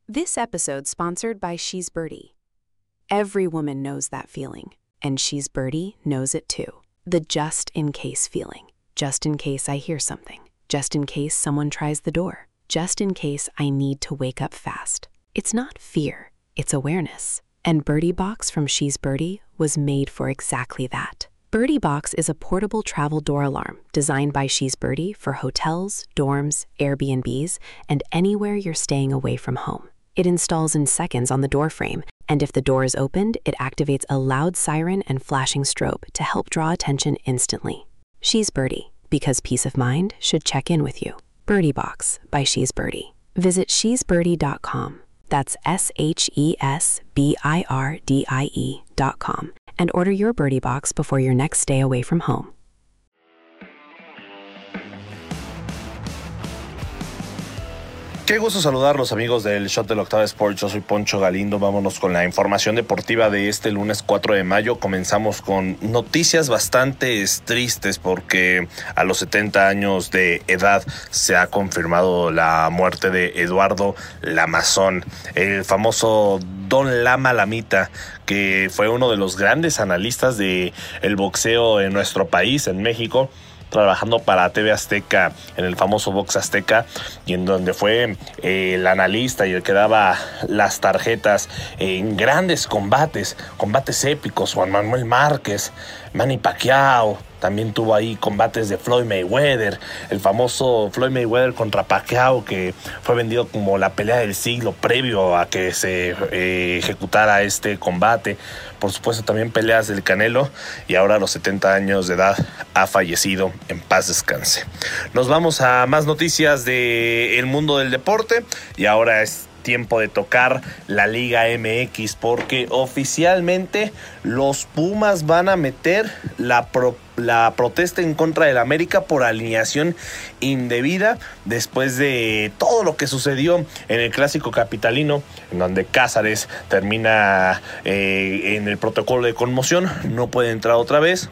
This episode sponsored by She's Birdie. Every woman knows that feeling, and She's Birdie knows it too. The just-in-case feeling. Just in case I hear something. Just in case someone tries the door. Just in case I need to wake up fast. It's not fear, it's awareness. And Birdie Box from She's Birdie was made for exactly that. Birdie Box is a portable travel door alarm designed by She's Birdie for hotels, dorms, Airbnbs, and anywhere you're staying away from home. It installs in seconds on the door frame, and if the door is opened, it activates a loud siren and flashing strobe to help draw attention instantly. She's Birdie, because peace of mind should check in with you. Birdie Box by She's Birdie. Visit shesbirdie.com. That's SHESBIRDIE.com. And order your Birdie Box before your next stay away from home. Qué gusto saludarlos, amigos del Shot del Octava Sports. Yo soy Poncho Galindo. Vámonos con la información deportiva de este lunes 4 de mayo. Comenzamos con noticias bastante tristes porque a los 70 años de edad se ha confirmado la muerte de Eduardo Lamazón, el famoso Don Lama Lamita, que fue uno de los grandes analistas de el boxeo en nuestro país, en México, trabajando para TV Azteca en el famoso Box Azteca, y en donde fue el analista y el que daba las tarjetas en grandes combates épicos. Juan Manuel Márquez, Manny Pacquiao, también tuvo ahí combates de Floyd Mayweather, el famoso Floyd Mayweather contra Pacquiao, que fue vendido como la pelea del siglo previo a que se ejecutara este combate. Por supuesto, también peleas del Canelo, y ahora a los 70 años de edad ha fallecido. En paz descanse. Nos vamos a más noticias del mundo del deporte, y ahora es tiempo de tocar la Liga MX, porque oficialmente los Pumas van a meter la protesta en contra del América por alineación indebida después de todo lo que sucedió en el clásico capitalino, en donde Cázares termina en el protocolo de conmoción, no puede entrar otra vez,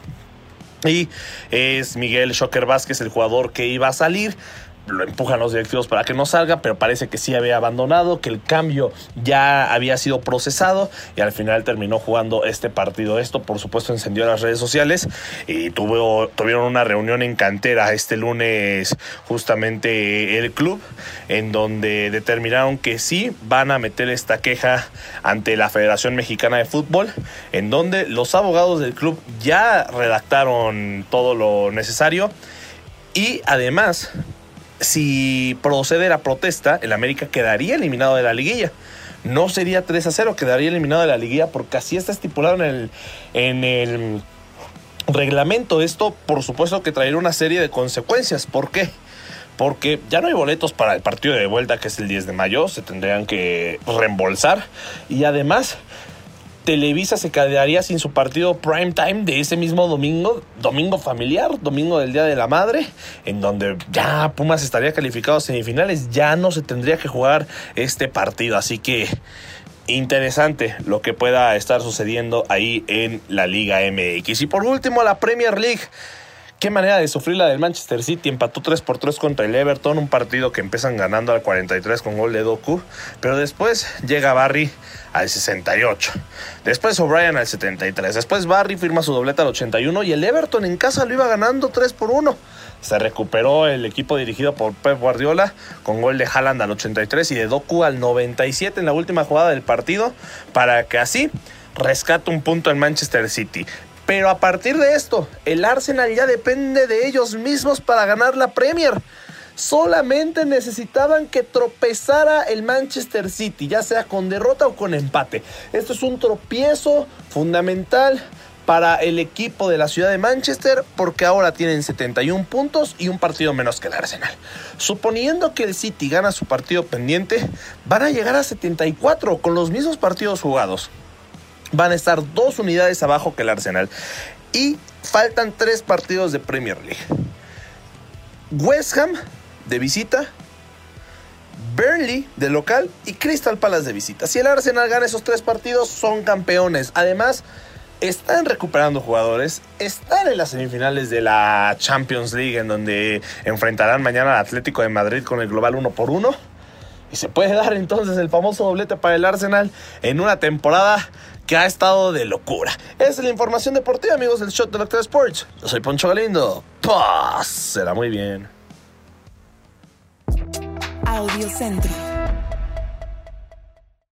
y es Miguel Shocker Vázquez el jugador que iba a salir. Lo empujan los directivos para que no salga, pero parece que sí había abandonado, que el cambio ya había sido procesado, y al final terminó jugando este partido. Esto, por supuesto, encendió las redes sociales, y tuvieron una reunión en cantera este lunes, justamente el club, en donde determinaron que sí van a meter esta queja ante la Federación Mexicana de Fútbol, en donde los abogados del club ya redactaron todo lo necesario, y además, si procede la protesta, el América quedaría eliminado de la liguilla. No sería 3-0, quedaría eliminado de la liguilla, porque así está estipulado en el reglamento. Esto, por supuesto, que traerá una serie de consecuencias. ¿Por qué? Porque ya no hay boletos para el partido de vuelta, que es el 10 de mayo. Se tendrían que reembolsar. Y además, Televisa se quedaría sin su partido prime time de ese mismo domingo familiar, domingo del Día de la Madre, en donde ya Pumas estaría calificado a semifinales. Ya no se tendría que jugar este partido, así que interesante lo que pueda estar sucediendo ahí en la Liga MX. Y por último, la Premier League. Qué manera de sufrir la del Manchester City. Empató 3-3 contra el Everton, un partido que empiezan ganando al 43 con gol de Doku, pero después llega Barry al 68, después O'Brien al 73, después Barry firma su dobleta al 81, y el Everton en casa lo iba ganando 3-1. Se recuperó el equipo dirigido por Pep Guardiola con gol de Haaland al 83 y de Doku al 97 en la última jugada del partido, para que así rescate un punto en Manchester City. Pero a partir de esto, el Arsenal ya depende de ellos mismos para ganar la Premier. Solamente necesitaban que tropezara el Manchester City, ya sea con derrota o con empate. Esto es un tropiezo fundamental para el equipo de la ciudad de Manchester, porque ahora tienen 71 puntos y un partido menos que el Arsenal. Suponiendo que el City gana su partido pendiente, van a llegar a 74 con los mismos partidos jugados. Van a estar 2 unidades abajo que el Arsenal. Y faltan 3 partidos de Premier League. West Ham de visita, Burnley de local y Crystal Palace de visita. Si el Arsenal gana esos 3 partidos, son campeones. Además, están recuperando jugadores, están en las semifinales de la Champions League, en donde enfrentarán mañana al Atlético de Madrid con el global 1-1. y se puede dar entonces el famoso doblete para el Arsenal en una temporada que ha estado de locura. Esa es la información deportiva, amigos del Shot de Octava Sports. Yo soy Poncho Galindo. Será muy bien. Audio Centro.